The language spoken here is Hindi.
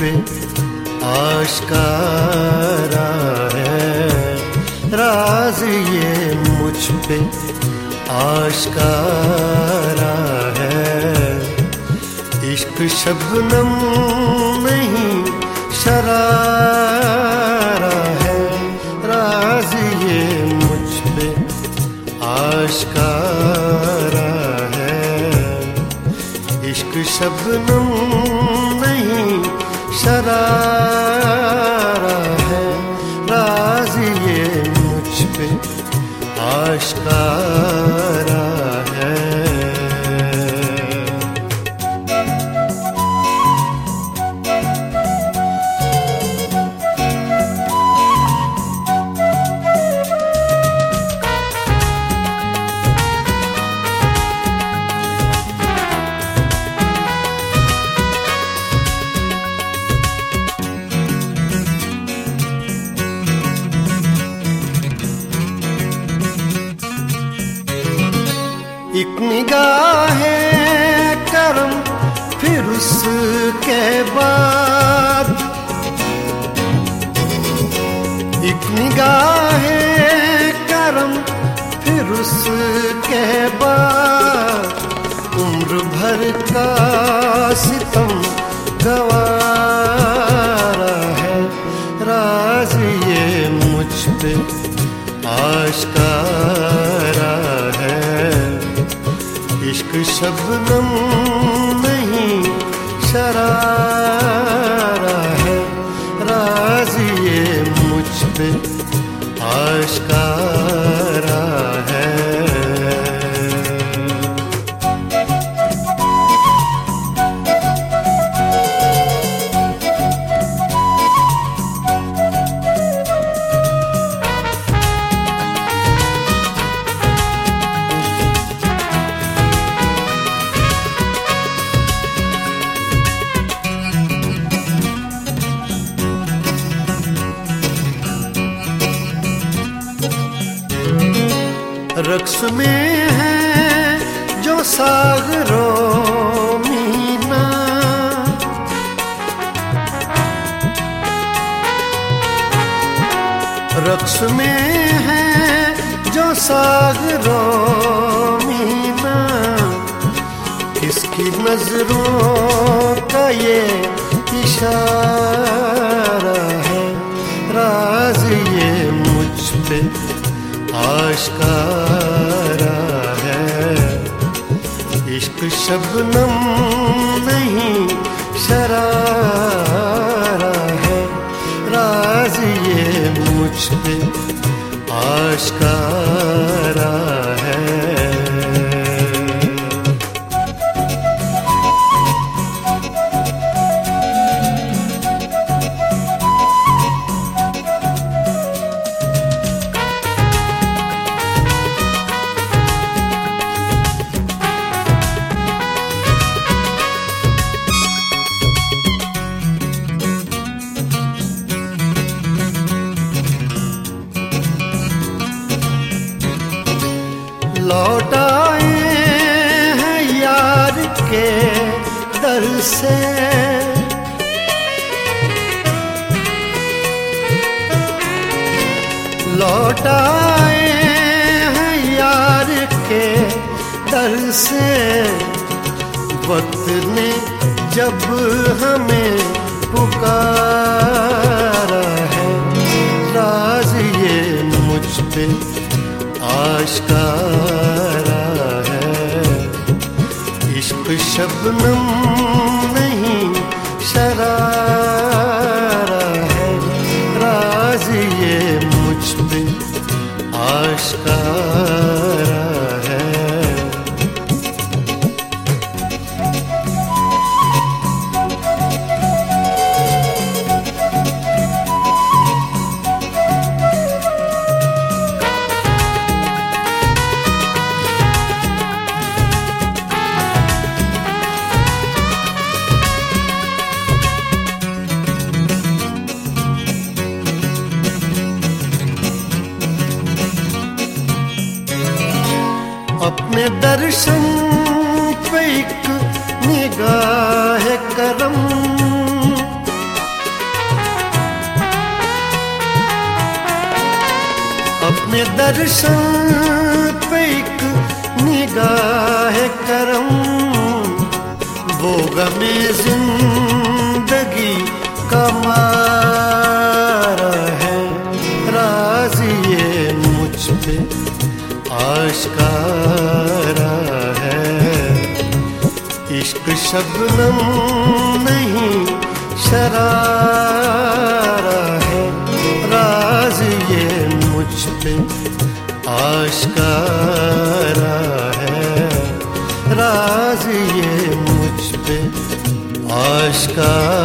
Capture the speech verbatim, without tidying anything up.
पे आश्कारा है, राज ये मुझ पे आश्कारा है। इश्क शबनम नहीं शरारा है, राज ये मुझ पे आश्कारा है। इश्क शबनम नहीं शरारा है, राज ये मुझ पे आश्कारा है। एक निगाहे करम फिर उसके बाद, एक निगाहे करम फिर उसके बाद, उम्र भर का सितम गवारा है, राज ये मुझ पे आश्कारा है। इश्क शबनम नहीं शरारा है, राज ये मुझ पे आश्कारा है। रक्स में है जो सागरों मीना, रक्स में है जो सागरों मीना, इसकी नजरों का ये इशारा है, राज ये मुझ पे आश्कारा है। इश्क शबनम नहीं शरारा है, राज ये मुझ पे आश्कारा है। लौट आए हैं यार के दर से, लौट आए हैं यार के दर से। वक्त ने जब हमें पुकारा है, राज ये मुझ पे आश्कारा है। इश्क शबनम नहीं शरारा है, राज ये मुझ पे आश्कारा है। अपने दर्शन पे एक निगाह करम, दर्शन पे एक निगाह करम, वो गमे जिंदगी का मारा है। राज़ ये मुझ पे आश्कारा है, इश्क शबनम नहीं शरारा है। राज़ ये मुझ पे आश्कारा है, राज़ ये मुझ पे आश्कारा